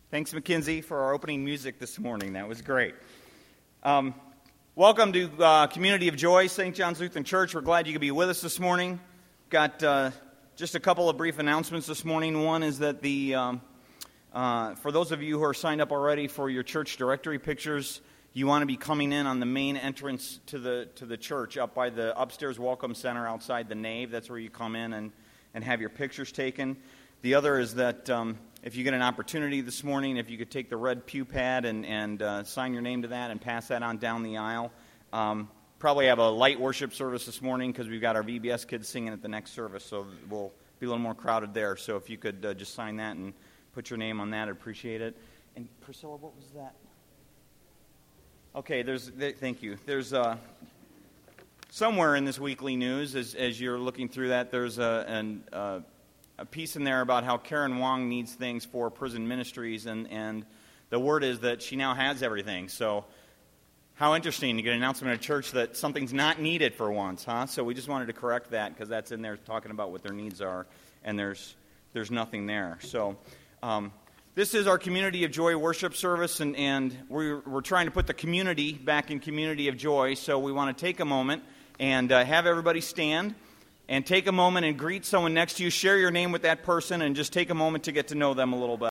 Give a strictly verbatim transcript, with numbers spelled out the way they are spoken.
Thanks, Mackenzie, for our opening music this morning. That was great. Um, welcome to uh, Community of Joy, Saint John's Lutheran Church. We're glad you could be with us this morning. Got uh, just a couple of brief announcements this morning. One is that the um, uh, for those of you who are signed up already for your church directory pictures, you want to be coming in on the main entrance to the to the church up by the upstairs welcome center outside the nave. That's where you come in and, and have your pictures taken. The other is that um, if you get an opportunity this morning, if you could take the red pew pad and, and uh, sign your name to that and pass that on down the aisle. Um, probably have a light worship service this morning because we've got our V B S kids singing at the next service, so we'll be a little more crowded there. So if you could uh, just sign that and put your name on that, I'd appreciate it. And Priscilla, what was that? Okay, there's. There, thank you. There's uh, somewhere in this weekly news, as as you're looking through that, there's a an. Uh, a piece in there about how Karen Wong needs things for prison ministries, and, and the word is that she now has everything. So how interesting to get an announcement at church that something's not needed for once, huh? So we just wanted to correct that because that's in there talking about what their needs are, and there's there's nothing there. So um, this is our Community of Joy worship service, and, and we're, we're trying to put the community back in Community of Joy, so we want to take a moment and uh, have everybody stand. And take a moment and greet someone next to you. Share your name with that person and just take a moment to get to know them a little bit.